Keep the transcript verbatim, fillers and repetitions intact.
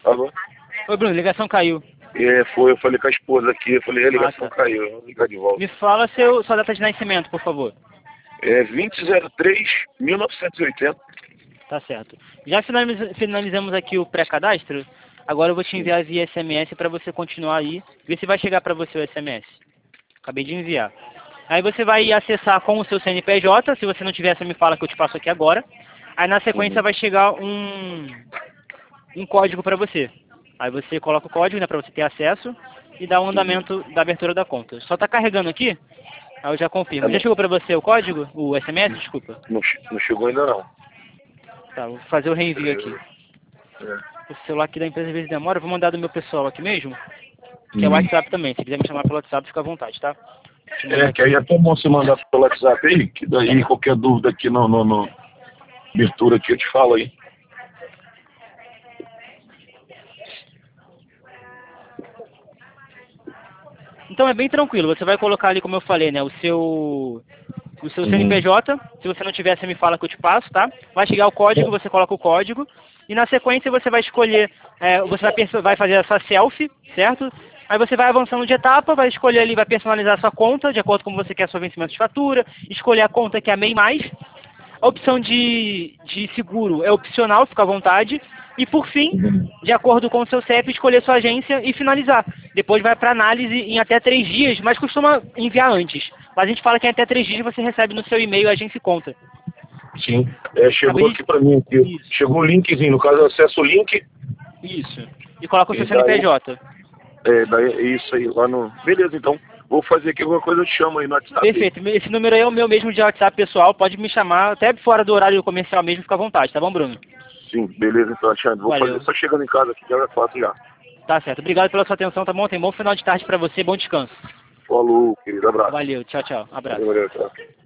Alô? Oi, Bruno, ligação caiu. É, foi, eu falei com a esposa aqui, eu falei, a ligação Ah, tá. caiu, eu vou ligar de volta. Me fala seu, sua data de nascimento, por favor. É vinte zero três mil novecentos e oitenta. Tá certo. Já finaliz- finalizamos aqui o pré-cadastro. Agora eu vou te enviar via S M S para você continuar aí. Ver se vai chegar para você o S M S. Acabei de enviar. Aí você vai acessar com o seu C N P J. Se você não tiver, você me fala que eu te passo aqui agora. Aí na sequência Uhum. vai chegar um, um código para você. Aí você coloca o código, né, para você ter acesso e dá o Uhum. andamento da abertura da conta. Só tá carregando aqui. Aí eu já confirmo. É, Já não, chegou para você o código? O S M S, desculpa. não, che- não chegou ainda não. Tá, vou fazer o reenvio aqui. É. O celular aqui da empresa às vezes demora, eu vou mandar do meu pessoal aqui mesmo, que é o Uhum. WhatsApp também. Se quiser me chamar pelo WhatsApp, fica à vontade, tá? Deixa eu mandar É, que aqui. aí é até bom você mandar pelo WhatsApp aí, que daí qualquer dúvida aqui no, no, no abertura aqui eu te falo aí. Então é bem tranquilo, você vai colocar ali, como eu falei, né, o seu o seu Uhum. C N P J, se você não tiver, você me fala que eu te passo, tá? Vai chegar o código, você coloca o código, e na sequência você vai escolher, é, você vai, perso- vai fazer essa selfie, certo? Aí você vai avançando de etapa, vai escolher ali, vai personalizar a sua conta, de acordo com como você quer seu vencimento de fatura, escolher a conta que é a MEI mais. A opção de, de seguro é opcional, fica à vontade. E por fim, de acordo com o seu C E P, escolher sua agência e finalizar. Depois vai para análise em até três dias, mas costuma enviar antes. Mas a gente fala que em até três dias você recebe no seu e-mail a agência e conta. Sim, é, chegou Acabei aqui pra mim aqui. de... Isso, Chegou o linkzinho, no caso eu acesso o link isso. E coloca o seu e daí, C N P J. é, daí é isso aí lá no. Beleza, então. Vou fazer aqui alguma coisa, eu te chamo aí no WhatsApp. Aí. Perfeito. Esse número aí é o meu mesmo de WhatsApp pessoal. Pode me chamar até fora do horário comercial mesmo, fica à vontade, tá bom, Bruno? Sim, beleza então, Alexandre. Vou Valeu. fazer só chegando em casa aqui, já eu faço já. Tá certo. Obrigado pela sua atenção, tá bom? Tem bom final de tarde pra você, bom descanso. Falou, querido, abraço. Valeu, tchau, tchau. Abraço. Valeu, valeu, tchau.